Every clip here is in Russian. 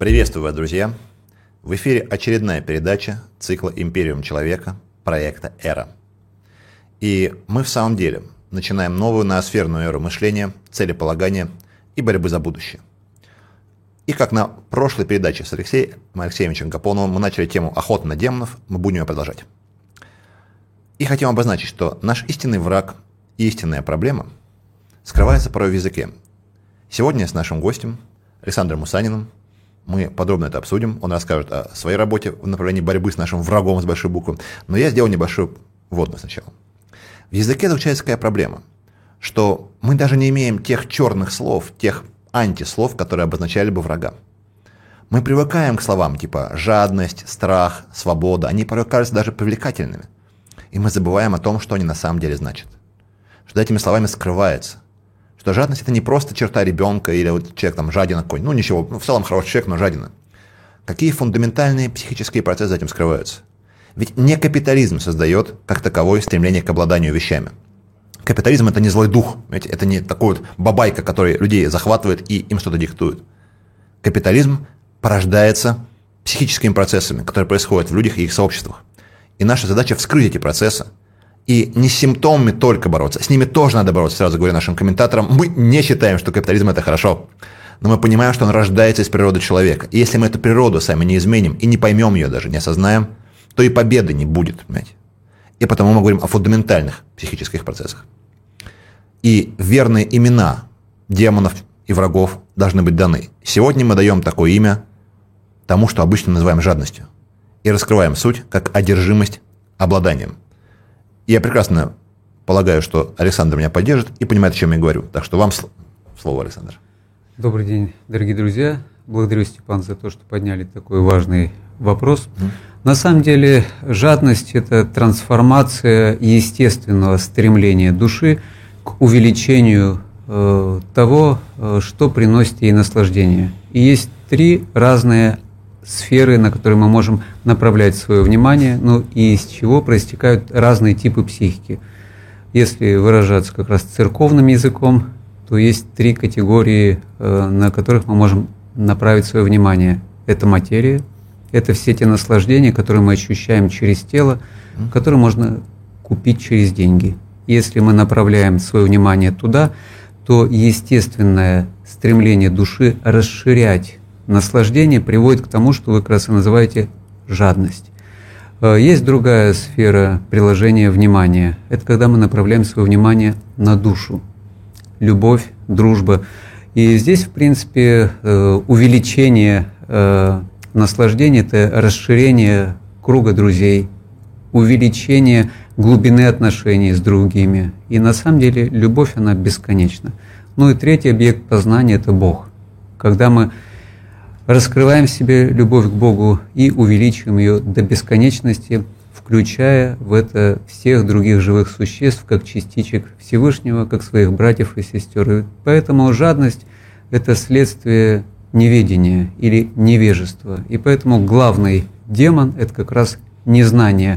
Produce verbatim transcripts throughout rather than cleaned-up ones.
Приветствую вас, друзья! В эфире очередная передача цикла «Империум человека» проекта «Эра». И мы в самом деле начинаем новую ноосферную эру мышления, целеполагания и борьбы за будущее. И как на прошлой передаче с Алексеем Алексеевичем Гапоновым мы начали тему охоты на демонов, мы будем ее продолжать. И хотим обозначить, что наш истинный враг и истинная проблема скрывается порой в языке. Сегодня с нашим гостем Александром Мусаниным мы подробно это обсудим. Он расскажет о своей работе в направлении борьбы с нашим врагом с большой буквы. Но я сделал небольшую вводную сначала. В языке заключается такая проблема, что мы даже не имеем тех черных слов, тех антислов, которые обозначали бы врага. Мы привыкаем к словам типа жадность, страх, свобода. Они порой кажутся даже привлекательными. И мы забываем о том, что они на самом деле значат. Что за этими словами скрывается. Что жадность – это не просто черта ребенка или вот человек там жадина какой-нибудь. Ну ничего, ну, в целом хороший человек, но жадина. Какие фундаментальные психические процессы за этим скрываются? Ведь не капитализм создает, как таковое, стремление к обладанию вещами. Капитализм – это не злой дух, знаете, это не такой вот бабайка, который людей захватывает и им что-то диктует. Капитализм порождается психическими процессами, которые происходят в людях и их сообществах. И наша задача – вскрыть эти процессы. И не с симптомами только бороться, с ними тоже надо бороться, сразу говорю нашим комментаторам. Мы не считаем, что капитализм – это хорошо, но мы понимаем, что он рождается из природы человека. И если мы эту природу сами не изменим и не поймем ее даже, не осознаем, то и победы не будет, понимаете? И потому мы говорим о фундаментальных психических процессах. И верные имена демонов и врагов должны быть даны. Сегодня мы даем такое имя тому, что обычно называем жадностью. И раскрываем суть как одержимость обладанием. Я прекрасно полагаю, что Александр меня поддержит и понимает, о чем я говорю. Так что вам слово, Александр. Добрый день, дорогие друзья. Благодарю, Степан, за то, что подняли такой важный вопрос. Mm. На самом деле, жадность – это трансформация естественного стремления души к увеличению э, того, э, что приносит ей наслаждение. И есть три разные сферы, на которые мы можем направлять свое внимание, ну и из чего проистекают разные типы психики. Если выражаться как раз церковным языком, то есть три категории, э, на которых мы можем направить свое внимание. Это материя, это все те наслаждения, которые мы ощущаем через тело, которые можно купить через деньги. Если мы направляем свое внимание туда, то естественное стремление души расширять наслаждение приводит к тому, что вы как раз и называете жадность. Есть другая сфера приложения внимания. Это когда мы направляем свое внимание на душу. Любовь, дружба. И здесь, в принципе, увеличение наслаждения – это расширение круга друзей, увеличение глубины отношений с другими. И на самом деле любовь, она бесконечна. Ну и третий объект познания – это Бог. Когда мы раскрываем в себе любовь к Богу и увеличиваем ее до бесконечности, включая в это всех других живых существ, как частичек Всевышнего, как своих братьев и сестер. И поэтому жадность – это следствие неведения или невежества. И поэтому главный демон – это как раз незнание,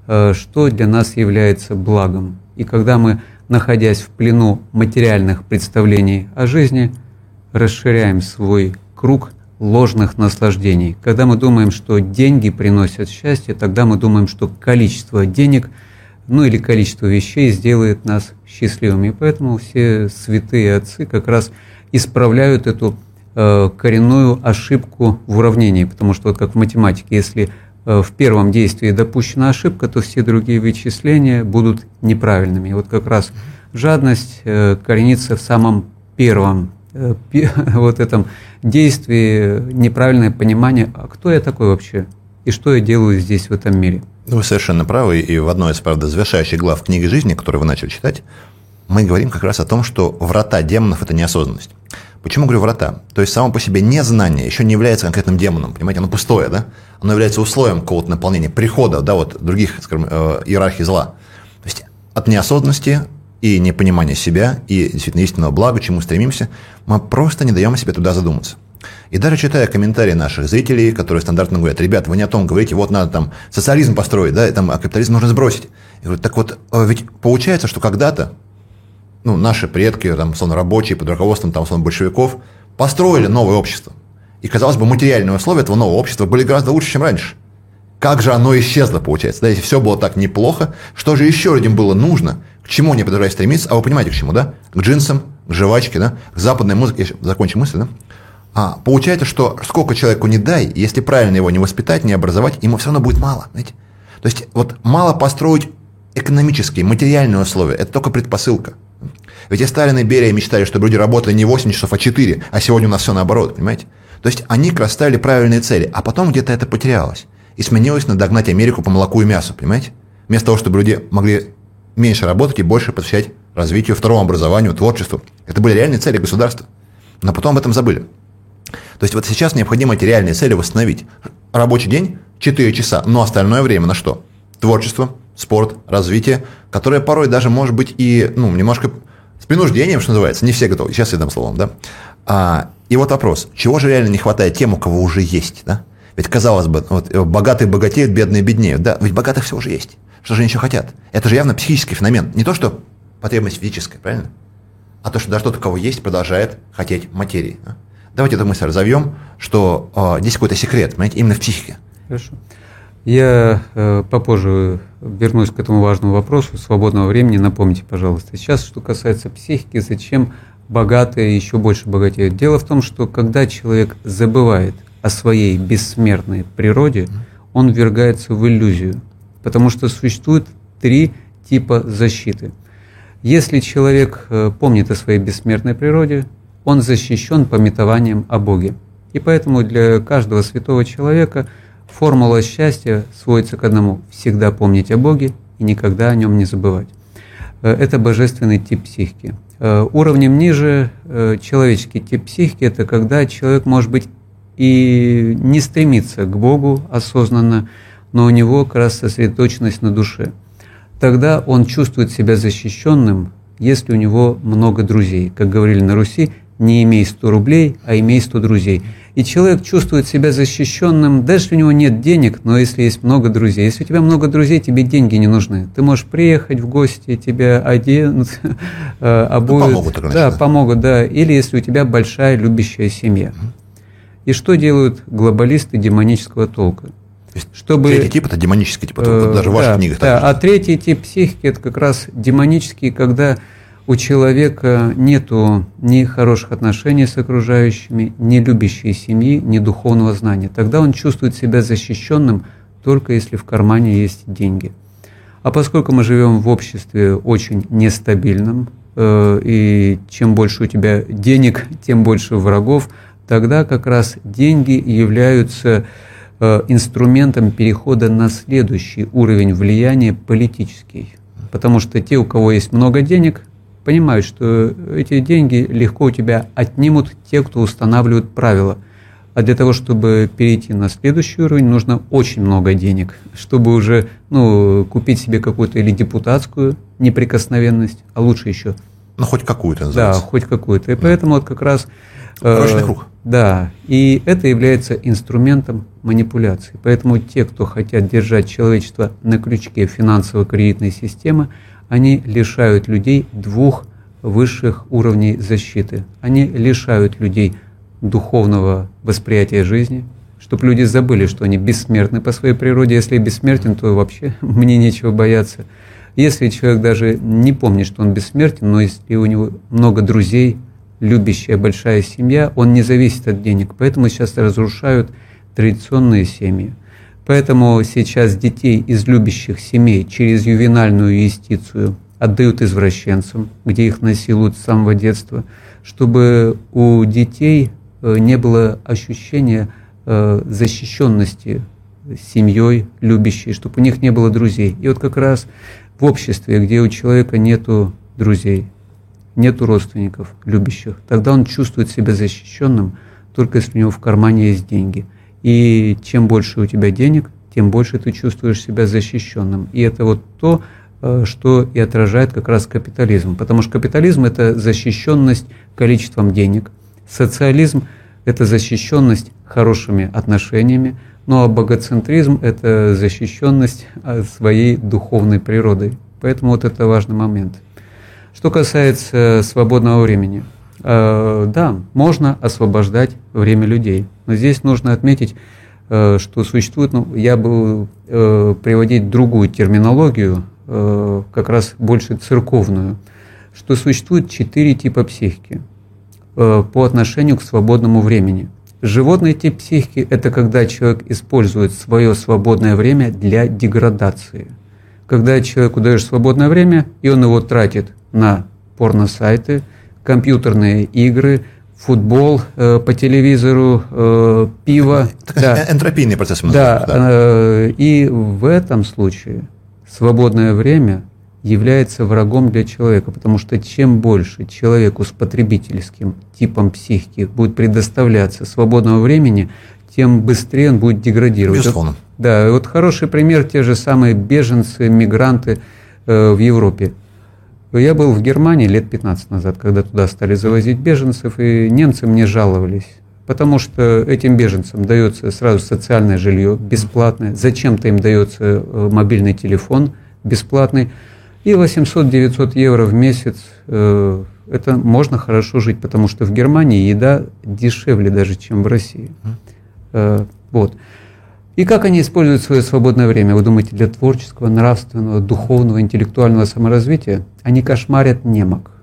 что для нас является благом. И когда мы, находясь в плену материальных представлений о жизни, расширяем свой круг ложных наслаждений. Когда мы думаем, что деньги приносят счастье, тогда мы думаем, что количество денег, ну или количество вещей сделает нас счастливыми. И поэтому все святые отцы как раз исправляют эту э, коренную ошибку в уравнении. Потому что вот как в математике, если э, в первом действии допущена ошибка, то все другие вычисления будут неправильными. И вот как раз жадность э, коренится в самом первом вот этом действии, неправильное понимание, а кто я такой вообще, и что я делаю здесь, в этом мире. Вы совершенно правы, и в одной из, правда, завершающих глав книги жизни, которую вы начали читать, мы говорим как раз о том, что врата демонов – это неосознанность. Почему говорю врата? То есть само по себе незнание еще не является конкретным демоном, понимаете, оно пустое, да? Оно является условием какого-то наполнения, прихода, да, вот других, скажем, иерархий зла. То есть от неосознанности и непонимание себя, и действительно истинного блага, к чему стремимся, мы просто не даем себе туда задуматься. И даже читая комментарии наших зрителей, которые стандартно говорят: ребята, вы не о том говорите, вот надо там социализм построить, да, и там, а капитализм нужно сбросить. Я говорю, так вот, ведь получается, что когда-то ну, наши предки, там, условно, рабочие под руководством там, условно, большевиков построили новое общество. И, казалось бы, материальные условия этого нового общества были гораздо лучше, чем раньше. Как же оно исчезло, получается? Да, если все было так неплохо, что же еще людям было нужно? К чему они продолжают стремиться? А вы понимаете, к чему, да? К джинсам, к жвачке, да? К западной музыке. Я закончу мысль, да? А получается, что сколько человеку не дай, если правильно его не воспитать, не образовать, ему все равно будет мало, знаете? То есть, вот мало построить экономические, материальные условия. Это только предпосылка. Ведь и Сталин, и Берия мечтали, чтобы люди работали не восемь часов, а четыре, а сегодня у нас все наоборот, понимаете? То есть, они как раз ставили правильные цели, а потом где-то это потерялось. И сменилось на догнать Америку по молоку и мясу, понимаете? Вместо того, чтобы люди могли меньше работать и больше посвящать развитию, второму образованию, творчеству. Это были реальные цели государства. Но потом об этом забыли. То есть вот сейчас необходимо эти реальные цели восстановить. Рабочий день четыре часа, но остальное время на что? Творчество, спорт, развитие, которое порой даже может быть и ну, немножко с принуждением, что называется. Не все готовы. Сейчас я дам словом, да? А, и вот вопрос. Чего же реально не хватает тем, у кого уже есть, да? Ведь, казалось бы, вот, богатые богатеют, бедные беднеют. Да, ведь богатых все уже есть. Что же они еще хотят? Это же явно психический феномен. Не то, что потребность физическая, правильно? А то, что даже тот, у кого есть, продолжает хотеть материи. Да? Давайте эту мысль разовьем, что э, здесь какой-то секрет, понимаете, именно в психике. Хорошо. Я э, попозже вернусь к этому важному вопросу. Свободного времени напомните, пожалуйста. Сейчас, что касается психики, зачем богатые еще больше богатеют? Дело в том, что когда человек забывает о своей бессмертной природе, он ввергается в иллюзию, потому что существует три типа защиты. Если человек помнит о своей бессмертной природе, он защищен памятованием о Боге. И поэтому для каждого святого человека формула счастья сводится к одному – всегда помнить о Боге и никогда о нем не забывать. Это божественный тип психики. Уровнем ниже человеческий тип психики – это когда человек может быть и не стремится к Богу осознанно, но у него как раз сосредоточенность на душе. Тогда он чувствует себя защищенным, если у него много друзей. Как говорили на Руси, не имей сто рублей, а имей сто друзей. И человек чувствует себя защищенным, даже если у него нет денег, но если есть много друзей. Если у тебя много друзей, тебе деньги не нужны. Ты можешь приехать в гости, тебя оденут, обуют. Ну, помогут, конечно, да, да. помогут, да. Или если у тебя большая любящая семья. И что делают глобалисты демонического толка? Чтобы, третий тип – это демонический тип, это э, даже в да, ваших книгах. Да, а третий тип психики – это как раз демонический, когда у человека нету ни хороших отношений с окружающими, ни любящей семьи, ни духовного знания. Тогда он чувствует себя защищенным, только если в кармане есть деньги. А поскольку мы живем в обществе очень нестабильном, э, и чем больше у тебя денег, тем больше врагов, тогда как раз деньги являются э, инструментом перехода на следующий уровень влияния политический. Потому что те, у кого есть много денег, понимают, что эти деньги легко у тебя отнимут те, кто устанавливают правила. А для того, чтобы перейти на следующий уровень, нужно очень много денег, чтобы уже ну, купить себе какую-то или депутатскую неприкосновенность, а лучше еще. Ну, хоть какую-то называется. Да, хоть какую-то. И поэтому вот как раз... Порочный круг. Да, и это является инструментом манипуляции. Поэтому те, кто хотят держать человечество на крючке финансово-кредитной системы, они лишают людей двух высших уровней защиты. Они лишают людей духовного восприятия жизни, чтобы люди забыли, что они бессмертны по своей природе. Если бессмертен, то вообще мне нечего бояться. Если человек даже не помнит, что он бессмертен, но если у него много друзей, любящая большая семья, он не зависит от денег. Поэтому сейчас разрушают традиционные семьи. Поэтому сейчас детей из любящих семей через ювенальную юстицию отдают извращенцам, где их насилуют с самого детства, чтобы у детей не было ощущения защищенности семьей любящей, чтобы у них не было друзей. И вот как раз в обществе, где у человека нету друзей, нету родственников любящих, тогда он чувствует себя защищенным, только если у него в кармане есть деньги. И чем больше у тебя денег, тем больше ты чувствуешь себя защищенным. И это вот то, что и отражает как раз капитализм. Потому что капитализм – это защищенность количеством денег. Социализм – это защищенность хорошими отношениями. Ну а богоцентризм – это защищенность своей духовной природой. Поэтому вот это важный момент. Что касается свободного времени. Да, можно освобождать время людей. Но здесь нужно отметить, что существует, ну, я бы приводить другую терминологию, как раз больше церковную, что существует четыре типа психики по отношению к свободному времени. Животный тип психики – это когда человек использует свое свободное время для деградации. Когда человеку даешь свободное время, и он его тратит на порносайты, компьютерные игры, футбол э, по телевизору, э, пиво. Так, да. Энтропийный процесс. Да, да. Э, и в этом случае свободное время является врагом для человека, потому что чем больше человеку с потребительским типом психики будет предоставляться свободного времени, тем быстрее он будет деградировать. Безусловно. Вот, да, вот хороший пример, те же самые беженцы, мигранты э, в Европе. Я был в Германии лет пятнадцать назад, когда туда стали завозить беженцев, и немцы мне жаловались, потому что этим беженцам дается сразу социальное жилье бесплатное, зачем-то им дается мобильный телефон бесплатный, и восемьсот-девятьсот евро в месяц, э, это можно хорошо жить, потому что в Германии еда дешевле даже, чем в России. Э, вот. И как они используют свое свободное время? Вы думаете, для творческого, нравственного, духовного, интеллектуального саморазвития? Они кошмарят немок.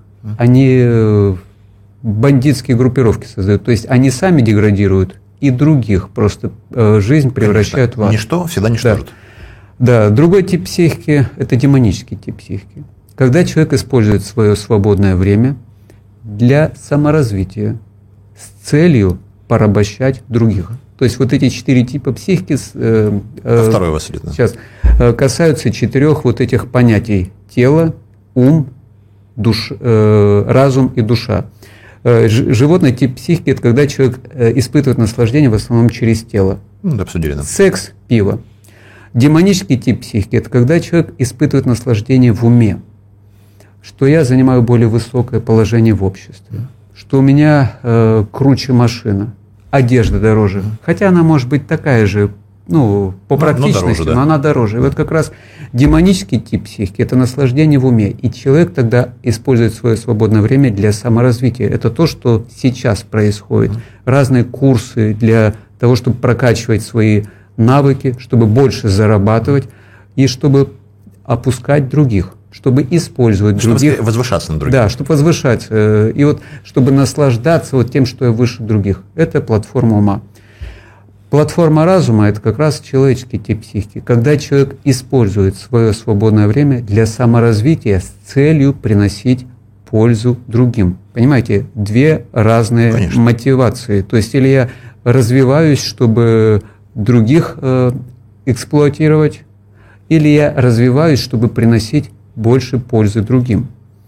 Они бандитские группировки создают. То есть они сами деградируют и других. Просто жизнь превращают в ад. Ничто всегда ничтожит. Да. да, другой тип психики – это демонический тип психики. Когда человек использует свое свободное время для саморазвития с целью порабощать других. То есть вот эти четыре типа психики э, э, второй вас идет, да. сейчас, э, касаются четырех вот этих понятий: тело, ум, душ, э, разум и душа. Э, животный тип психики – это когда человек э, испытывает наслаждение в основном через тело. Ну, обсудили, да. Секс, пиво. Демонический тип психики – это когда человек испытывает наслаждение в уме, что я занимаю более высокое положение в обществе, что у меня э, круче машина, одежда дороже, хотя она может быть такая же, ну, по но, практичности, но, дороже, да. но она дороже. И вот как раз демонический тип психики – это наслаждение в уме, и человек тогда использует свое свободное время для саморазвития. Это то, что сейчас происходит. Mm. Разные курсы для того, чтобы прокачивать свои навыки, чтобы больше зарабатывать и чтобы опускать других, чтобы использовать чтобы других. Возвышаться на других. Да, чтобы возвышаться. И вот чтобы наслаждаться вот тем, что я выше других. Это платформа ума. Платформа разума – это как раз человеческий тип психики, когда человек использует свое свободное время для саморазвития с целью приносить пользу другим. Понимаете, две разные Конечно. мотивации. То есть или я развиваюсь, чтобы других э, эксплуатировать, или я развиваюсь, чтобы приносить больше пользы другим.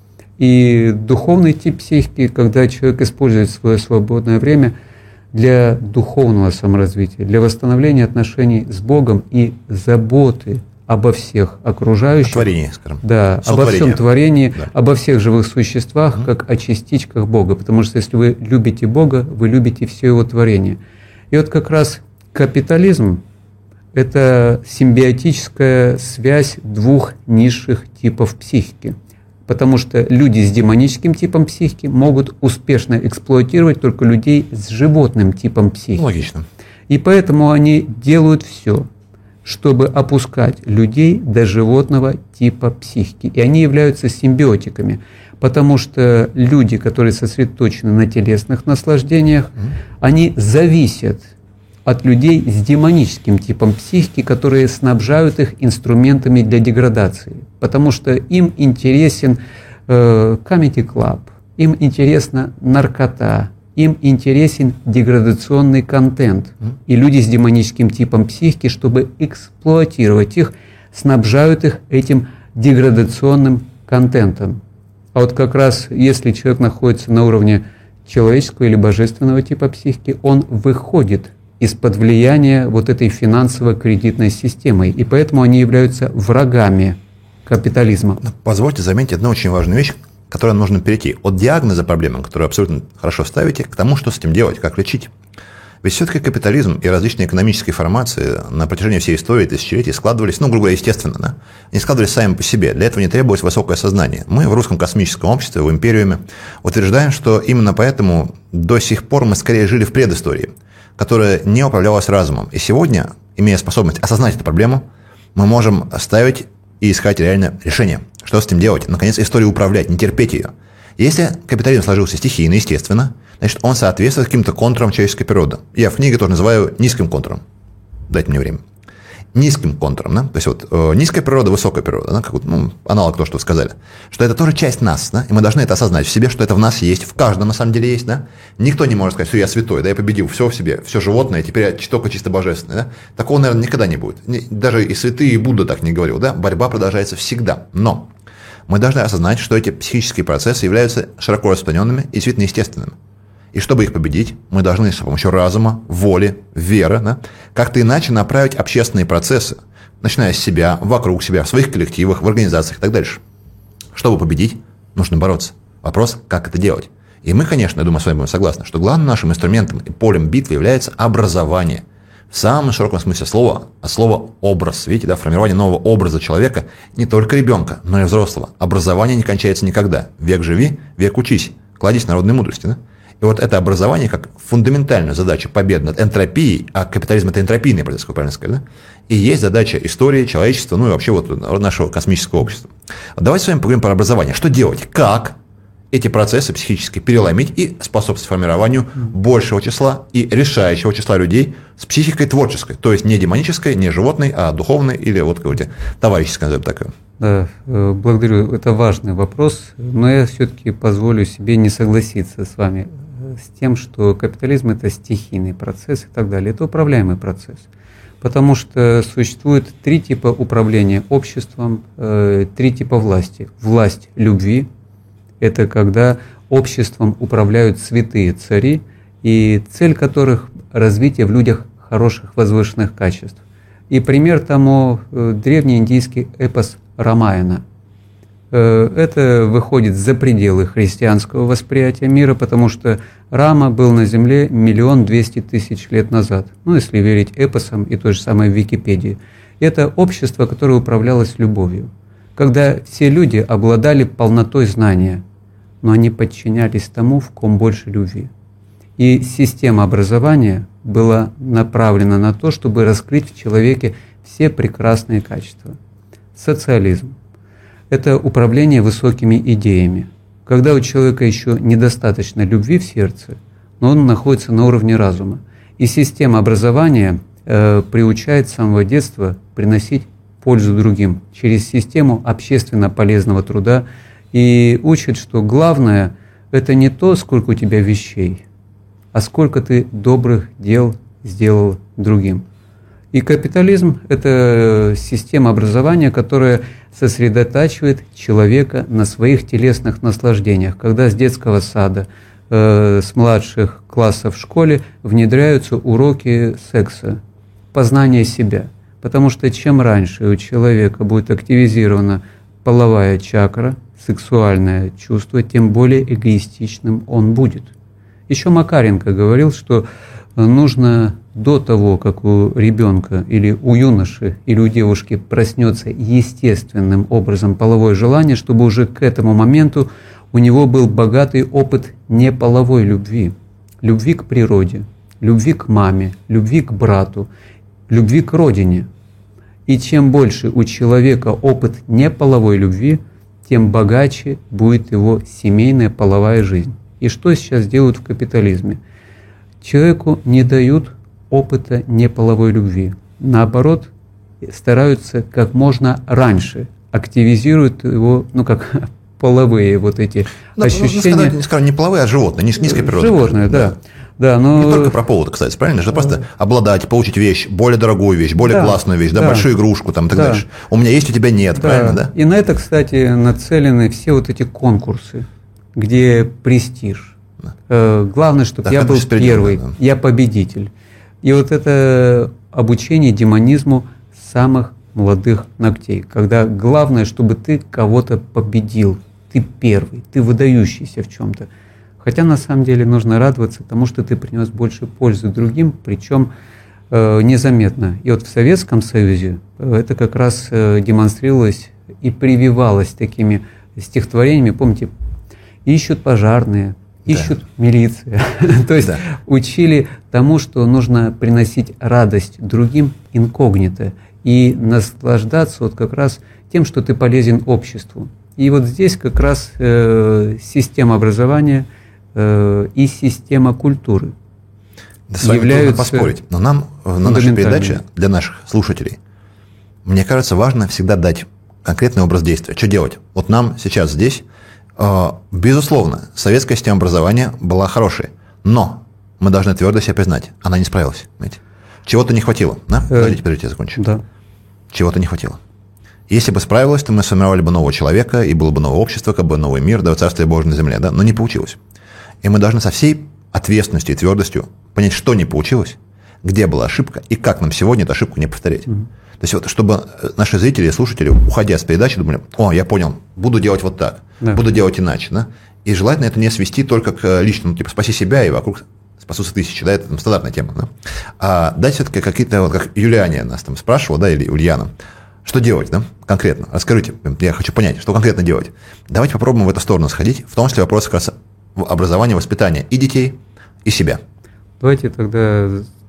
И духовный тип психики, когда человек использует свое свободное время для духовного саморазвития, для восстановления отношений с Богом и заботы обо всех окружающих. О творении, скажем. Да, обо всем творении, да. обо всех живых существах, угу. как о частичках Бога. Потому что если вы любите Бога, вы любите все Его творение. И вот как раз капитализм – это симбиотическая связь двух низших типов психики. Потому что люди с демоническим типом психики могут успешно эксплуатировать только людей с животным типом психики. Логично. И поэтому они делают все, чтобы опускать людей до животного типа психики. И они являются симбиотиками. Потому что люди, которые сосредоточены на телесных наслаждениях, mm-hmm. они зависят от людей с демоническим типом психики, которые снабжают их инструментами для деградации. Потому что им интересен э, Comedy Club, им интересна наркота, им интересен деградационный контент. Mm. И люди с демоническим типом психики, чтобы эксплуатировать их, снабжают их этим деградационным контентом. А вот как раз если человек находится на уровне человеческого или божественного типа психики, он выходит из-под влияния вот этой финансово-кредитной системы. И поэтому они являются врагами капитализма. Позвольте заметить одну очень важную вещь, к которой нужно перейти. От диагноза проблемы, которую абсолютно хорошо ставите, к тому, что с этим делать, как лечить. Ведь все-таки капитализм и различные экономические формации на протяжении всей истории, тысячелетий складывались, ну, грубо говоря, естественно, да? Они складывались сами по себе. Для этого не требовалось высокое сознание. Мы в русском космическом обществе, в империуме утверждаем, что именно поэтому до сих пор мы скорее жили в предыстории, которая не управлялась разумом. И сегодня, имея способность осознать эту проблему, мы можем ставить и искать реально решение. Что с этим делать? Наконец, историю управлять, не терпеть ее. Если капитализм сложился стихийно, естественно, значит, он соответствует каким-то контурам человеческой природы. Я в книге тоже называю низким контуром. Дайте мне время. Низким контуром, да? То есть вот э, низкая природа, высокая природа, да? Как вот, ну, аналог того, что вы сказали. Что это тоже часть нас, да? И мы должны это осознать в себе, что это в нас есть, в каждом на самом деле есть, да? Никто не может сказать, что я святой, да, я победил все в себе, все животное, теперь я только чисто божественный, да? Такого, наверное, никогда не будет. Даже и святые, и Будда так не говорил, да? Борьба продолжается всегда. Но мы должны осознать, что эти психические процессы являются широко распространенными и действительно естественными. И чтобы их победить, мы должны с помощью разума, воли, веры, да, как-то иначе направить общественные процессы, начиная с себя, вокруг себя, в своих коллективах, в организациях и так дальше. Чтобы победить, нужно бороться. Вопрос, как это делать. И мы, конечно, я думаю, с вами будем согласны, что главным нашим инструментом и полем битвы является образование. В самом широком смысле слова, а слово «образ». Видите, да, формирование нового образа человека, не только ребенка, но и взрослого. Образование не кончается никогда. Век живи, век учись. Кладись народной мудрости, да? И вот это образование как фундаментальная задача победы над энтропией, а капитализм – это энтропийный процесс, как правильно сказать, да? И есть задача истории, человечества, ну и вообще вот нашего космического общества. Давайте с вами поговорим про образование. Что делать? Как эти процессы психические переломить и способствовать формированию большего числа и решающего числа людей с психикой творческой, то есть не демонической, не животной, а духовной или вот какой-то товарищеской, назовем так. Да, благодарю. Это важный вопрос, но я все-таки позволю себе не согласиться с вами с тем, что капитализм – это стихийный процесс и так далее. Это управляемый процесс. Потому что существует три типа управления обществом, э, три типа власти. Власть любви – это когда обществом управляют святые цари, и цель которых – развитие в людях хороших возвышенных качеств. И пример тому э, древний индийский эпос Рамаяна. Это выходит за пределы христианского восприятия мира, потому что Рама был на Земле миллион двести тысяч лет назад, ну, если верить эпосам и той же самой Википедии. Это общество, которое управлялось любовью, когда все люди обладали полнотой знания, но они подчинялись тому, в ком больше любви. И система образования была направлена на то, чтобы раскрыть в человеке все прекрасные качества. Социализм – это управление высокими идеями. Когда у человека еще недостаточно любви в сердце, но он находится на уровне разума. И система образования э, приучает с самого детства приносить пользу другим через систему общественно полезного труда и учит, что главное – это не то, сколько у тебя вещей, а сколько ты добрых дел сделал другим. И капитализм – это система образования, которая сосредотачивает человека на своих телесных наслаждениях, когда с детского сада, э, с младших классов в школе внедряются уроки секса, познания себя. Потому что чем раньше у человека будет активизирована половая чакра, сексуальное чувство, тем более эгоистичным он будет. Еще Макаренко говорил, что нужно до того, как у ребенка или у юноши или у девушки проснется естественным образом половое желание, чтобы уже к этому моменту у него был богатый опыт неполовой любви. Любви к природе, любви к маме, любви к брату, любви к родине. И чем больше у человека опыт неполовой любви, тем богаче будет его семейная половая жизнь. И что сейчас делают в капитализме? Человеку не дают опыта неполовой любви. Наоборот, стараются как можно раньше, активизируют его, ну как половые вот эти ну, ощущения. Ну, не скажу, не половые, а животные, не низкой природы. Животные, да. да. Да, но... Не только про повод, кстати, правильно? Что просто обладать, получить вещь, более дорогую вещь, более да, классную вещь, да, да, большую игрушку там, и так да. дальше. У меня есть, у тебя нет, да. правильно, да? И на это, кстати, нацелены все вот эти конкурсы, где престиж. Да. Главное, чтобы да, я был первый, да. я победитель. И вот это обучение демонизму самых молодых ногтей, когда главное, чтобы ты кого-то победил, ты первый, ты выдающийся в чем-то. Хотя на самом деле нужно радоваться тому, что ты принес больше пользы другим, причем э, незаметно. И вот в Советском Союзе это как раз э, демонстрировалось и прививалось такими стихотворениями. Помните, ищут пожарные, ищут да. милиция. То есть да. учили тому, что нужно приносить радость другим инкогнито и наслаждаться вот как раз тем, что ты полезен обществу. И вот здесь как раз э, система образования э, и система культуры да с вами являются трудно поспорить, но нам на нашей передаче для наших слушателей, мне кажется, важно всегда дать конкретный образ действия. Что делать? Вот нам сейчас здесь, э, безусловно, советская система образования была хорошей, но мы должны твердо себе признать, она не справилась. Понимаете? Чего-то не хватило. Да? Э, Подождите, подождите, я закончу. Да. Чего-то не хватило. Если бы справилась, то мы сформировали бы нового человека, и было бы новое общество, как бы новый мир, да, царствие Божие на земле, да, но не получилось. И мы должны со всей ответственностью и твердостью понять, что не получилось, где была ошибка, и как нам сегодня эту ошибку не повторять. Mm-hmm. То есть, вот, чтобы наши зрители и слушатели, уходя с передачи, думали, о, я понял, буду делать вот так, да. буду делать иначе. Да? И желательно это не свести только к личному, типа, спаси себя, и вокруг спасутся тысячи, да, это там стандартная тема. Да? А дать все-таки какие-то, вот как Юлиане нас там спрашивала, да, или Ульяна, что делать, да, конкретно? Расскажите, я хочу понять, что конкретно делать. Давайте попробуем в эту сторону сходить, в том числе вопрос как раз образования, воспитания и детей, и себя. Давайте тогда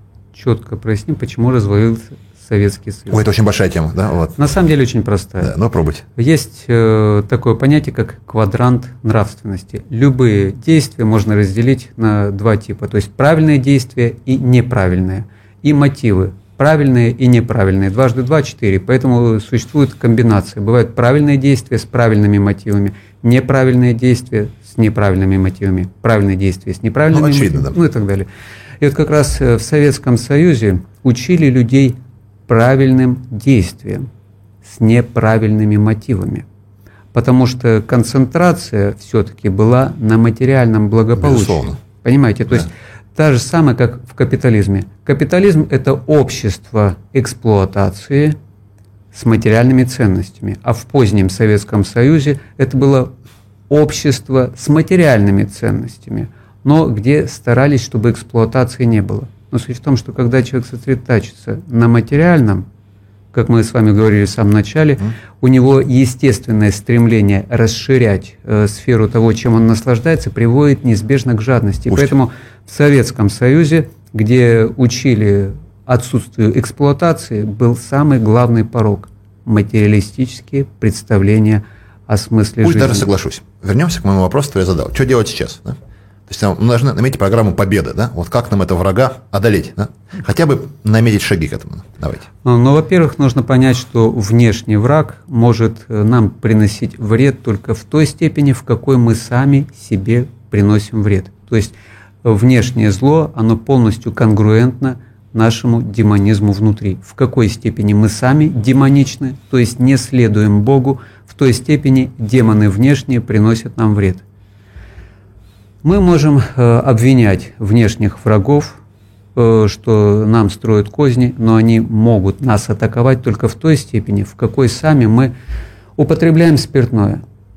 четко проясним, почему развалился Советский Союз. Ой, это очень большая тема, да? Вот. На самом деле очень простая. Да, ну пробуйте. Есть э, такое понятие, как квадрант нравственности. Любые действия можно разделить на два типа, то есть правильные действия и неправильные, и мотивы. Правильные и неправильные. Дважды два – четыре. Поэтому существует комбинация. Бывают правильные действия с правильными мотивами, неправильные действия с неправильными мотивами, правильные действия с неправильными ну, очевидно, мотивами, да. ну и так далее. И вот как раз в Советском Союзе учили людей правильным действиям с неправильными мотивами. Потому что концентрация все-таки была на материальном благополучии. Безусловно. Понимаете? То да. есть та же самая, как в капитализме. Капитализм – это общество эксплуатации с материальными ценностями. А в позднем Советском Союзе это было общество с материальными ценностями, но где старались, чтобы эксплуатации не было. Но суть в том, что когда человек сосредотачивается на материальном, как мы с вами говорили в самом начале, mm. у него естественное стремление расширять э, сферу того, чем он наслаждается, приводит неизбежно к жадности. Пусть. Поэтому в Советском Союзе, где учили отсутствию эксплуатации, был самый главный порок – материалистические представления о смысле Пусть жизни. Даже соглашусь. Вернемся к моему вопросу, который я задал. Что делать сейчас? Да? То есть мы должны наметить программу победы, да? Вот как нам этого врага одолеть, да? Хотя бы наметить шаги к этому. Давайте. Ну, ну, во-первых, нужно понять, что внешний враг может нам приносить вред только в той степени, в какой мы сами себе приносим вред. То есть внешнее зло, оно полностью конгруентно нашему демонизму внутри. В какой степени мы сами демоничны, то есть не следуем Богу, в той степени демоны внешние приносят нам вред. Мы можем э, обвинять внешних врагов, э, что нам строят козни, но они могут нас атаковать только в той степени, в какой сами мы употребляем спиртное,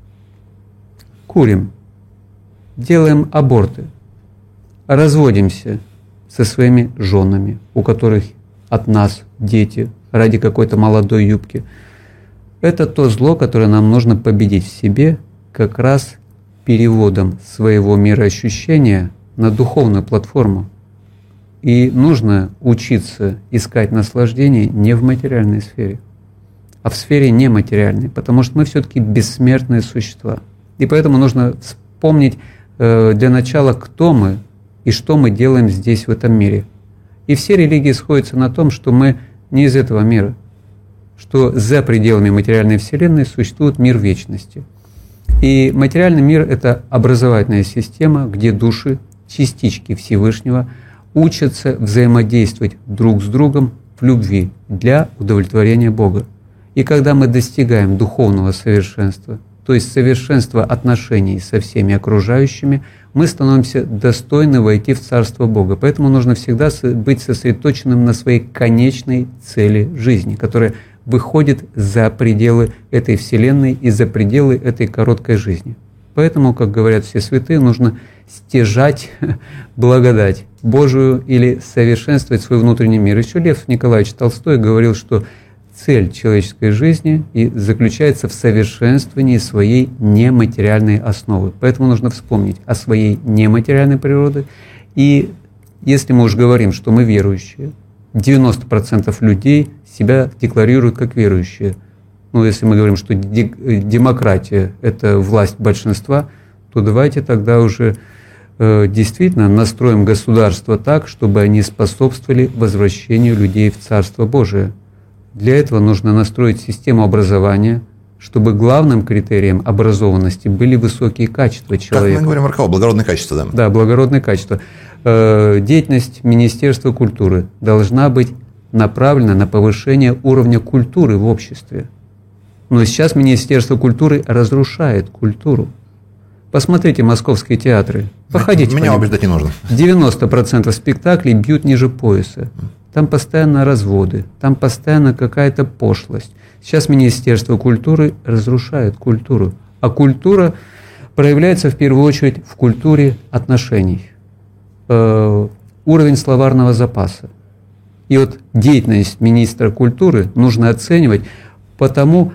курим, делаем аборты, разводимся со своими женами, у которых от нас дети ради какой-то молодой юбки. Это то зло, которое нам нужно победить в себе как раз переводом своего мироощущения на духовную платформу. И нужно учиться искать наслаждение не в материальной сфере, а в сфере нематериальной, потому что мы все-таки бессмертные существа. И поэтому нужно вспомнить э, для начала, кто мы и что мы делаем здесь, в этом мире. И все религии сходятся на том, что мы не из этого мира, что за пределами материальной вселенной существует мир вечности. И материальный мир – это образовательная система, где души, частички Всевышнего, учатся взаимодействовать друг с другом в любви для удовлетворения Бога. И когда мы достигаем духовного совершенства, то есть совершенства отношений со всеми окружающими, мы становимся достойны войти в Царство Бога. Поэтому нужно всегда быть сосредоточенным на своей конечной цели жизни, которая выходит за пределы этой вселенной и за пределы этой короткой жизни. Поэтому, как говорят все святые, нужно стяжать благодать Божию или совершенствовать свой внутренний мир. Еще Лев Николаевич Толстой говорил, что цель человеческой жизни и заключается в совершенствовании своей нематериальной основы. Поэтому нужно вспомнить о своей нематериальной природе. И если мы уж говорим, что мы верующие, девяносто процентов людей себя декларируют как верующие. Ну, если мы говорим, что демократия – это власть большинства, то давайте тогда уже э, действительно настроим государство так, чтобы они способствовали возвращению людей в Царство Божие. Для этого нужно настроить систему образования, чтобы главным критерием образованности были высокие качества человека. Как мы говорим, Маркова, благородные качества, да? Да, благородные качества. Э, деятельность Министерства культуры должна быть направлена на повышение уровня культуры в обществе. Но сейчас Министерство культуры разрушает культуру. Посмотрите московские театры. Походите. Меня убеждать не нужно. девяносто процентов спектаклей бьют ниже пояса. Там постоянно разводы, там постоянно какая-то пошлость. Сейчас Министерство культуры разрушает культуру. А культура проявляется в первую очередь в культуре отношений. Э, уровень словарного запаса. И вот деятельность министра культуры нужно оценивать по тому,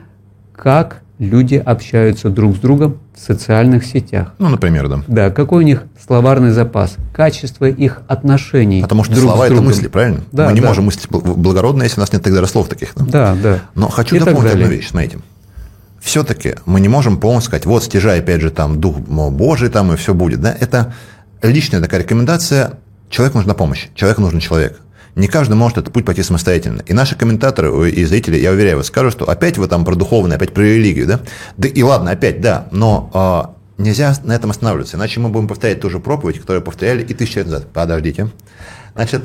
как люди общаются друг с другом в социальных сетях. Ну, например, да. Да, какой у них словарный запас, качество их отношений. Потому что друг слова – с другом. это мысли, правильно? Да, Мы не да. можем мыслить благородно, если у нас нет тогда слов таких. Да, да. да. Но хочу И дополнить одну вещь, смотрите. Все-таки мы не можем полностью сказать, вот стяжай, опять же, там, Дух Божий, там, и все будет. Да? Это личная такая рекомендация. Человеку нужна помощь, человеку нужен человек. Не каждый может этот путь пойти самостоятельно. И наши комментаторы и зрители, я уверяю вас, скажут, что опять вы там про духовное, опять про религию, да? Да и ладно, опять, да, но э, нельзя на этом останавливаться, иначе мы будем повторять ту же проповедь, которую повторяли и тысячу лет назад. Подождите. Значит,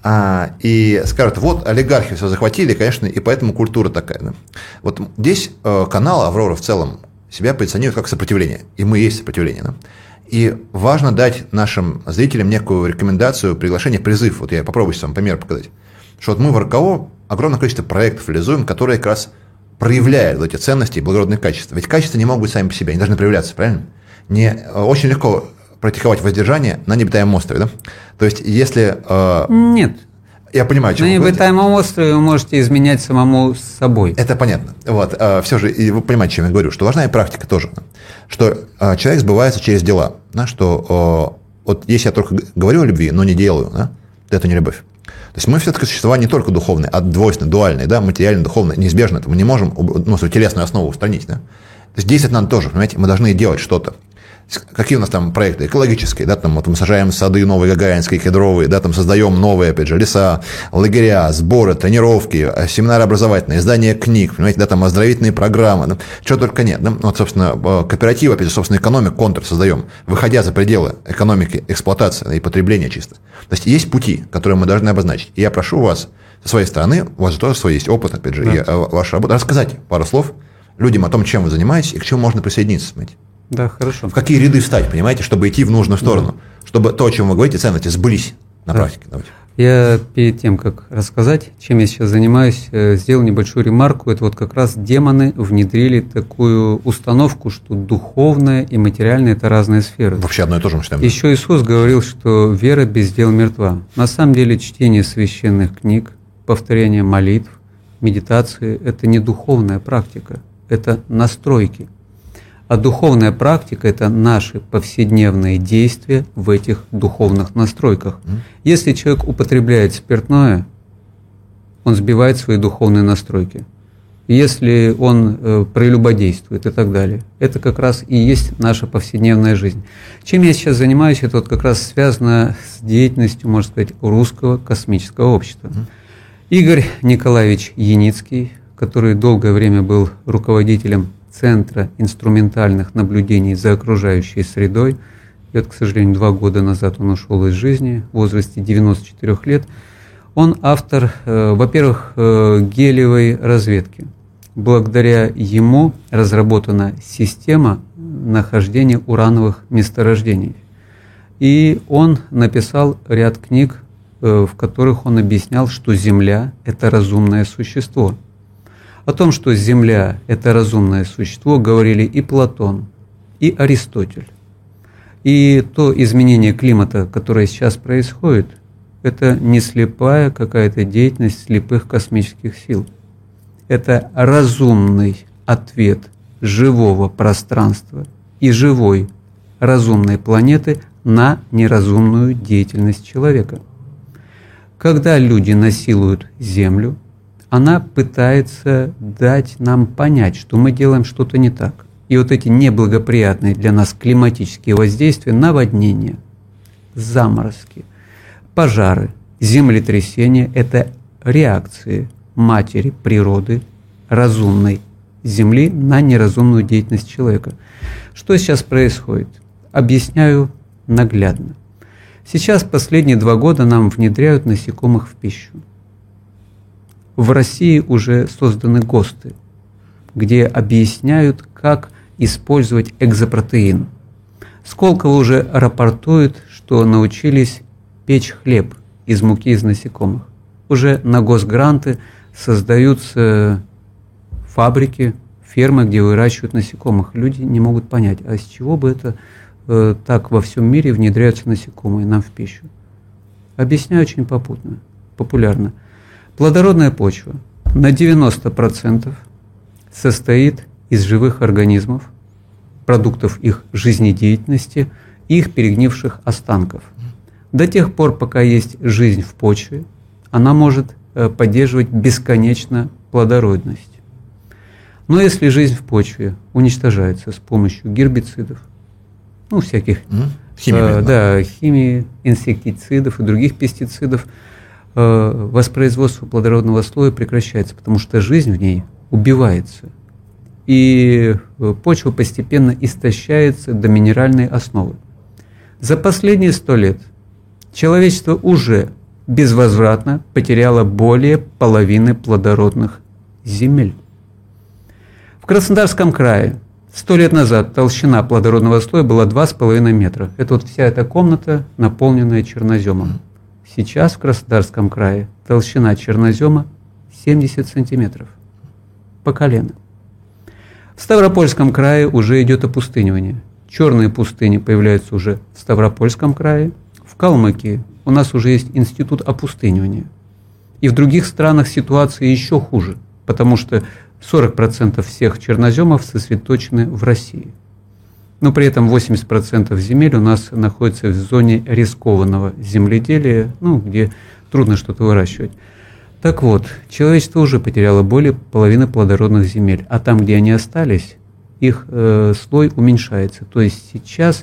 а, и скажут, вот олигархи все захватили, конечно, и поэтому культура такая. Да? Вот здесь э, канал «Аврора» в целом себя позиционирует как сопротивление, и мы есть сопротивление, да? И важно дать нашим зрителям некую рекомендацию, приглашение, призыв. Вот я попробую вам пример показать. Что вот мы в эр ка о огромное количество проектов реализуем, которые как раз проявляют вот эти ценности и благородные качества. Ведь качества не могут быть сами по себе, они должны проявляться, правильно? Не, очень легко практиковать воздержание на необитаемом острове, да? То есть, если… Э, Нет. Я понимаю, что на необитаемом острове вы можете изменять самому собой. Это понятно. Вот. А, все же, и вы понимаете, о чем я говорю, что важна и практика тоже. Что а, человек сбывается через дела. Да, что а, вот если я только говорю о любви, но не делаю, да, то это не любовь. То есть мы все-таки существа не только духовные, а двойственные, дуальные, да, материально, духовные, неизбежно. Это мы не можем ну, свою телесную основу устранить. Да? То есть действовать надо тоже, понимаете, мы должны делать что-то. Какие у нас там проекты экологические, да, там вот мы сажаем сады новые, гагаринские, кедровые, да, там создаем новые, опять же, леса, лагеря, сборы, тренировки, семинары образовательные, издание книг, понимаете, да, там оздоровительные программы, да, чего только нет, да, вот, собственно, кооперативы, опять же, собственно, экономику, контур создаем, выходя за пределы экономики, эксплуатации и потребления чисто. То есть есть пути, которые мы должны обозначить. И я прошу вас, со своей стороны, у вас же тоже свой есть опыт, опять же, да. И ваша работа, рассказать пару слов людям о том, чем вы занимаетесь и к чему можно присоединиться, понимаете. Да, хорошо. В какие ряды встать, понимаете, чтобы идти в нужную сторону, да. Чтобы то, о чем вы говорите, ценности сбылись на да. практике. Давайте. Я перед тем, как рассказать, чем я сейчас занимаюсь, сделал небольшую ремарку. Это вот как раз демоны внедрили такую установку, что духовное и материальное – это разные сферы. Вообще одно и то же мы считаем. Еще Иисус говорил, что вера без дел мертва. На самом деле чтение священных книг, повторение молитв, медитации – это не духовная практика, это настройки. А духовная практика – это наши повседневные действия в этих духовных настройках. Mm. Если человек употребляет спиртное, он сбивает свои духовные настройки. Если он э, прелюбодействует и так далее, это как раз и есть наша повседневная жизнь. Чем я сейчас занимаюсь, это вот как раз связано с деятельностью, можно сказать, русского космического общества. Mm. Игорь Николаевич Яницкий, который долгое время был руководителем Центра инструментальных наблюдений за окружающей средой. И вот, к сожалению, два года назад он ушел из жизни в возрасте девяноста четырёх лет. Он автор, э, во-первых, э, гелиевой разведки. Благодаря ему разработана система нахождения урановых месторождений. И он написал ряд книг, э, в которых он объяснял, что Земля – это разумное существо. О том, что Земля – это разумное существо, говорили и Платон, и Аристотель. И то изменение климата, которое сейчас происходит, это не слепая какая-то деятельность слепых космических сил. Это разумный ответ живого пространства и живой разумной планеты на неразумную деятельность человека. Когда люди насилуют Землю, она пытается дать нам понять, что мы делаем что-то не так. И вот эти неблагоприятные для нас климатические воздействия, наводнения, заморозки, пожары, землетрясения – это реакции матери природы, разумной Земли на неразумную деятельность человека. Что сейчас происходит? Объясняю наглядно. Сейчас последние два года нам внедряют насекомых в пищу. В России уже созданы ГОСТы, где объясняют, как использовать экзопротеин. Сколково уже рапортует, что научились печь хлеб из муки из насекомых. Уже на госгранты создаются фабрики, фермы, где выращивают насекомых. Люди не могут понять, а с чего бы это э, так во всем мире внедряются насекомые нам в пищу. Объясняю очень попутно, популярно. Плодородная почва на девяносто процентов состоит из живых организмов, продуктов их жизнедеятельности и их перегнивших останков. До тех пор, пока есть жизнь в почве, она может поддерживать бесконечно плодородность. Но если жизнь в почве уничтожается с помощью гербицидов, ну, всяких химии, э, да, химии, инсектицидов и других пестицидов, э, воспроизводство плодородного слоя прекращается, потому что жизнь в ней убивается. И почва постепенно истощается до минеральной основы. За последние сто лет человечество уже безвозвратно потеряло более половины плодородных земель. В Краснодарском крае сто лет назад толщина плодородного слоя была два с половиной метра. Это вот вся эта комната, наполненная черноземом. Сейчас в Краснодарском крае толщина чернозема семьдесят сантиметров. По колено. В Ставропольском крае уже идет опустынивание. Черные пустыни появляются уже в Ставропольском крае. В Калмыкии у нас уже есть институт опустынивания. И в других странах ситуация еще хуже, потому что сорок процентов всех черноземов сосредоточены в России. Но при этом восемьдесят процентов земель у нас находится в зоне рискованного земледелия, ну, где трудно что-то выращивать. Так вот, человечество уже потеряло более половины плодородных земель, а там, где они остались, их э, слой уменьшается. То есть сейчас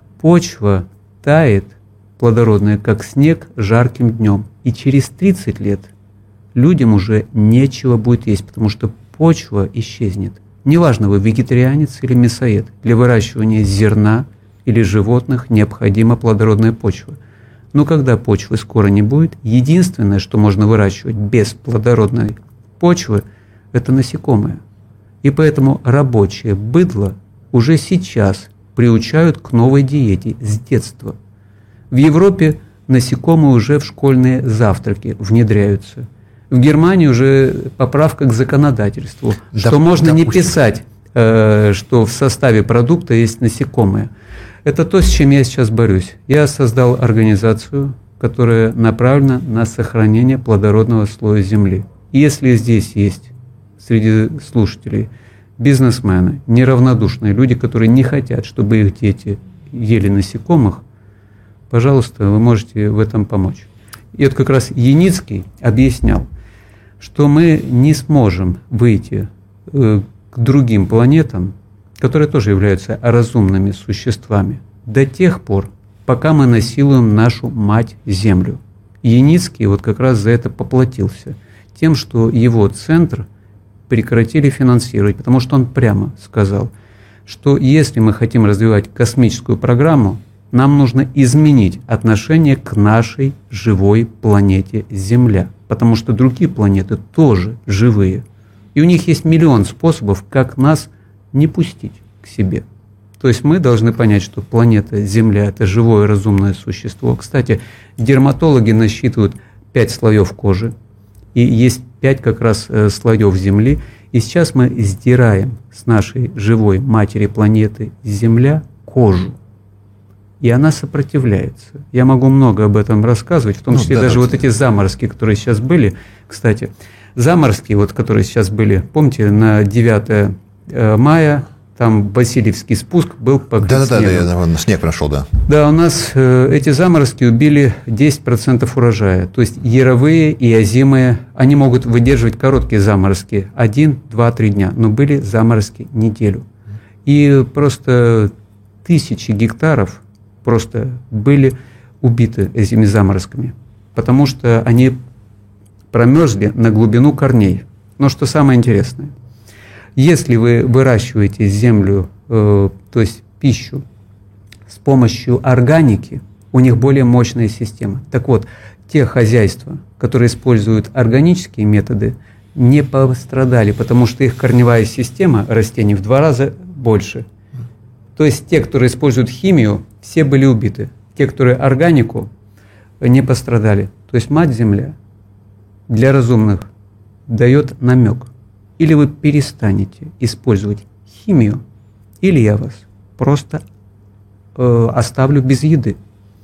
почва тает, плодородная, как снег, жарким днем. И через тридцать лет людям уже нечего будет есть, потому что почва исчезнет. Неважно, вы вегетарианец или мясоед, для выращивания зерна или животных необходима плодородная почва. Но когда почвы скоро не будет, единственное, что можно выращивать без плодородной почвы, это насекомые. И поэтому рабочее быдло уже сейчас приучают к новой диете с детства. В Европе насекомые уже в школьные завтраки внедряются. В Германии уже поправка к законодательству, да, что можно допустим. не писать, э, что в составе продукта есть насекомые. Это то, с чем я сейчас борюсь. Я создал организацию, которая направлена на сохранение плодородного слоя земли. И если здесь есть среди слушателей бизнесмены, неравнодушные люди, которые не хотят, чтобы их дети ели насекомых, пожалуйста, вы можете в этом помочь. И вот как раз Яницкий объяснял, что мы не сможем выйти э, к другим планетам, которые тоже являются разумными существами, до тех пор, пока мы насилуем нашу мать Землю. Яницкий вот как раз за это поплатился, тем, что его центр прекратили финансировать, потому что он прямо сказал, что если мы хотим развивать космическую программу, нам нужно изменить отношение к нашей живой планете Земля, потому что другие планеты тоже живые. И у них есть миллион способов, как нас не пустить к себе. То есть мы должны понять, что планета Земля – это живое разумное существо. Кстати, дерматологи насчитывают пять слоев кожи, и есть пять как раз слоев Земли, И сейчас мы сдираем с нашей живой матери планеты Земля кожу. И она сопротивляется. Я могу много об этом рассказывать, в том числе ну, да, даже да, вот да. эти заморозки, которые сейчас были. Кстати, заморозки, вот, которые сейчас были, помните, на девятое мая, там Васильевский спуск был покрыт да, снегом. Да, да, да, снег прошел, да. Да, у нас э, эти заморозки убили десять процентов урожая. То есть яровые и озимые, они могут выдерживать короткие заморозки, один, два, три дня. Но были заморозки неделю. И просто тысячи гектаров просто были убиты этими заморозками, потому что они промерзли на глубину корней. Но что самое интересное, если вы выращиваете землю, э, то есть пищу, с помощью органики, у них более мощная система. Так вот, те хозяйства, которые используют органические методы, не пострадали, потому что их корневая система растений в два раза больше. То есть те, которые используют химию, все были убиты. Те, которые органику, не пострадали. То есть Мать-Земля для разумных дает намек. Или вы перестанете использовать химию, или я вас просто э, оставлю без еды.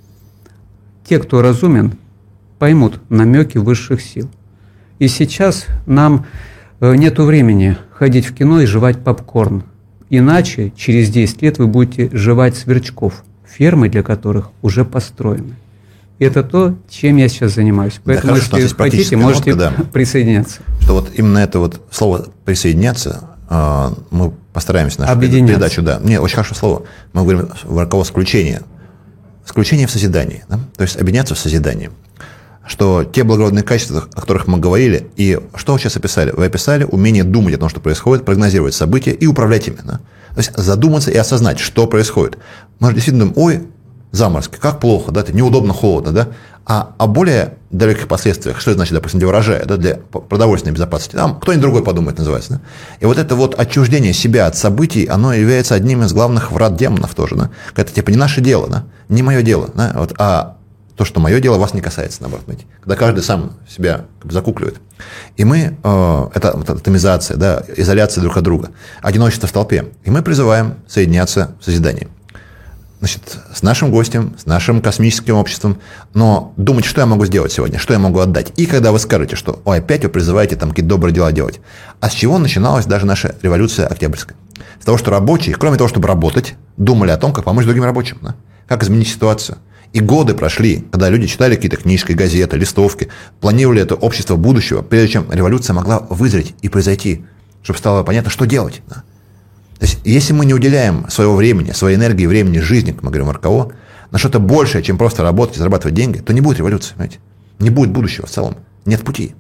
Те, кто разумен, поймут намеки высших сил. И сейчас нам э, нету времени ходить в кино и жевать попкорн. Иначе через десять лет вы будете жевать сверчков, фермы для которых уже построены. И это то, чем я сейчас занимаюсь. Поэтому, да, хорошо, если хотите, можете нотка, да. присоединяться. Что вот именно это вот слово «присоединяться» мы постараемся нашу передачу. Да. Не, очень хорошее слово. Мы говорим в РКО «сключение». Сключение в созидании. Да? То есть объединяться в созидании. Что те благородные качества, о которых мы говорили, и что вы сейчас описали? Вы описали умение думать о том, что происходит, прогнозировать события и управлять ими. Да? То есть задуматься и осознать, что происходит. Мы же действительно думаем, ой, заморозки, как плохо, да, это неудобно, холодно, да, а о более далеких последствиях, что это значит, допустим, для урожая, да, для продовольственной безопасности, там кто-нибудь другой подумает, называется, да? И вот это вот отчуждение себя от событий, оно является одним из главных врат демонов тоже, да, это типа не наше дело, да, не мое дело, да, вот, а то, что мое дело, вас не касается, наоборот, знаете, когда каждый сам себя как бы закукливает. И мы, э, это вот, атомизация, да, изоляция друг от друга, одиночество в толпе, и мы призываем соединяться в созидании. Значит, с нашим гостем, с нашим космическим обществом, но думать, что я могу сделать сегодня, что я могу отдать. И когда вы скажете, что ой, опять вы призываете там какие-то добрые дела делать. А с чего начиналась даже наша революция Октябрьская? С того, что рабочие, кроме того, чтобы работать, думали о том, как помочь другим рабочим, да? Как изменить ситуацию. И годы прошли, когда люди читали какие-то книжки, газеты, листовки, планировали это общество будущего, прежде чем революция могла вызреть и произойти, чтобы стало понятно, что делать. Да? То есть, если мы не уделяем своего времени, своей энергии, времени, жизни, как мы говорим в РКО, на что-то большее, чем просто работать и зарабатывать деньги, то не будет революции, понимаете? Не будет будущего в целом, нет пути.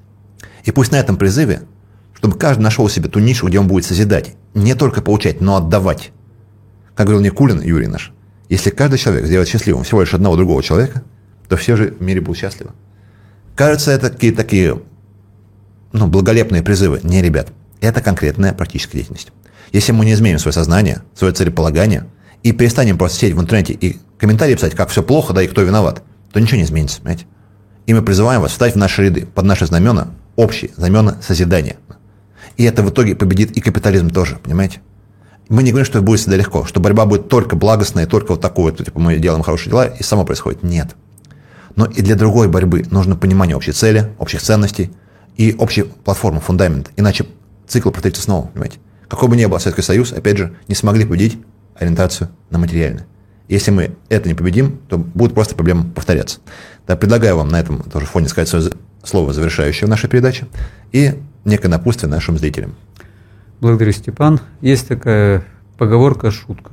И пусть на этом призыве, чтобы каждый нашел себе ту нишу, где он будет созидать, не только получать, но отдавать. Как говорил Никулин, Юрий наш, если каждый человек сделает счастливым всего лишь одного другого человека, то все же в мире будут счастливы. Кажется, это какие-то такие ну, благолепные призывы. Не, ребят, это конкретная практическая деятельность. Если мы не изменим свое сознание, свое целеполагание и перестанем просто сидеть в интернете и комментарии писать, как все плохо, да и кто виноват, то ничего не изменится, понимаете? И мы призываем вас встать в наши ряды, под наши знамена, общие знамена созидания. И это в итоге победит и капитализм тоже, понимаете? Мы не говорим, что это будет всегда легко, что борьба будет только благостная, только вот такое, вот, типа мы делаем хорошие дела, и само происходит. Нет. Но и для другой борьбы нужно понимание общей цели, общих ценностей и общей платформы, фундамента. Иначе цикл повторится снова, понимаете? Какой бы ни был Советский Союз, опять же, не смогли победить ориентацию на материальное. Если мы это не победим, то будут просто проблемы повторяться. Да, предлагаю вам на этом тоже фоне сказать свое слово, завершающее в нашей передаче, и некое напутствие нашим зрителям. Благодарю, Степан. Есть такая поговорка, шутка.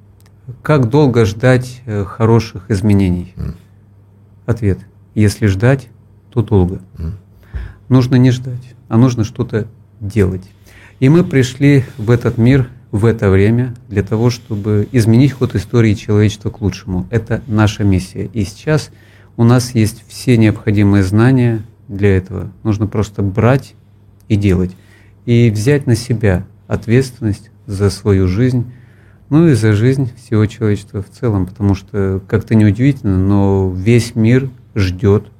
Как долго ждать хороших изменений? Mm. Ответ. Если ждать, то долго. Mm. Нужно не ждать, а нужно что-то делать. И мы пришли в этот мир, в это время, для того, чтобы изменить ход истории человечества к лучшему. Это наша миссия. И сейчас у нас есть все необходимые знания для этого. Нужно просто брать и делать. И взять на себя ответственность за свою жизнь, ну и за жизнь всего человечества в целом. Потому что, как-то неудивительно, но весь мир ждет,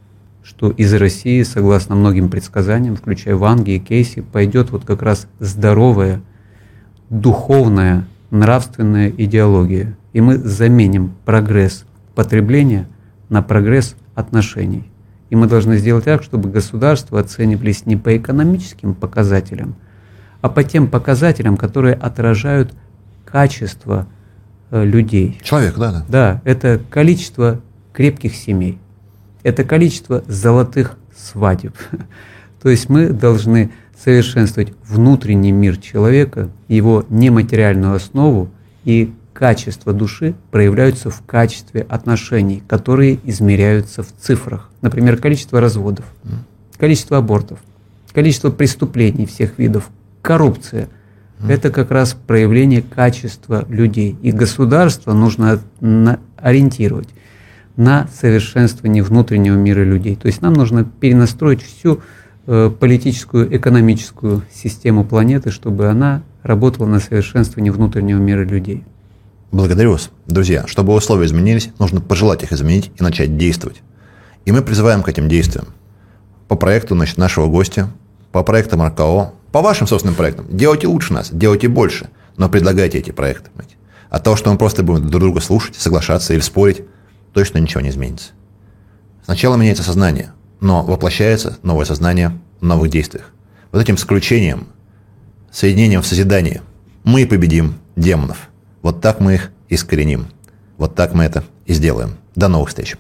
что из России, согласно многим предсказаниям, включая Ванги и Кейси, пойдет вот как раз здоровая, духовная, нравственная идеология. И мы заменим прогресс потребления на прогресс отношений. И мы должны сделать так, чтобы государства оценивались не по экономическим показателям, а по тем показателям, которые отражают качество э, людей. Человек, да, да. Да, это количество крепких семей, это количество золотых свадеб. То есть мы должны совершенствовать внутренний мир человека, его нематериальную основу, и качество души проявляются в качестве отношений, которые измеряются в цифрах. Например, количество разводов, количество абортов, количество преступлений всех видов, коррупция. Это как раз проявление качества людей. И государство нужно на, ориентировать на совершенствование внутреннего мира людей. То есть нам нужно перенастроить всю э, политическую, экономическую систему планеты, чтобы она работала на совершенствование внутреннего мира людей. Благодарю вас. Друзья, чтобы условия изменились, нужно пожелать их изменить и начать действовать. И мы призываем к этим действиям. По проекту, значит, нашего гостя, по проектам эр ка о, по вашим собственным проектам. Делайте лучше нас, делайте больше, но предлагайте эти проекты. Понимаете? От того, что мы просто будем друг друга слушать, соглашаться или спорить, точно ничего не изменится. Сначала меняется сознание, но воплощается новое сознание в новых действиях. Вот этим сключением, соединением в созидании мы и победим демонов. Вот так мы их искореним. Вот так мы это и сделаем. До новых встреч.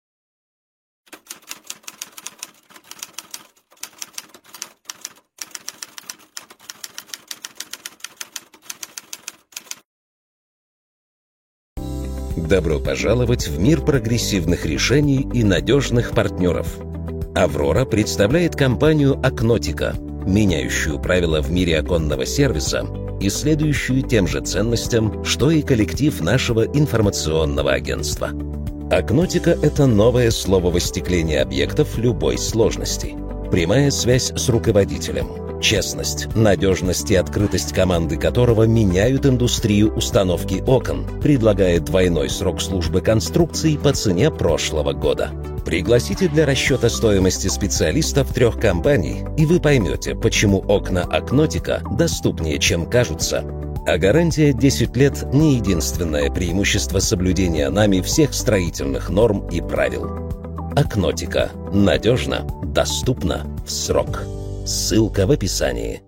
Добро пожаловать в мир прогрессивных решений и надежных партнеров. «Аврора» представляет компанию «Акнотика», меняющую правила в мире оконного сервиса и следующую тем же ценностям, что и коллектив нашего информационного агентства. «Акнотика» — это новое слово-остекление объектов любой сложности. Прямая связь с руководителем. Честность, надежность и открытость команды которого меняют индустрию установки окон, предлагает двойной срок службы конструкций по цене прошлого года. Пригласите для расчета стоимости специалистов трех компаний, и вы поймете, почему окна «Акнотика» доступнее, чем кажутся. А гарантия десять лет – не единственное преимущество соблюдения нами всех строительных норм и правил. «Акнотика» – надежно, доступно, в срок. Ссылка в описании.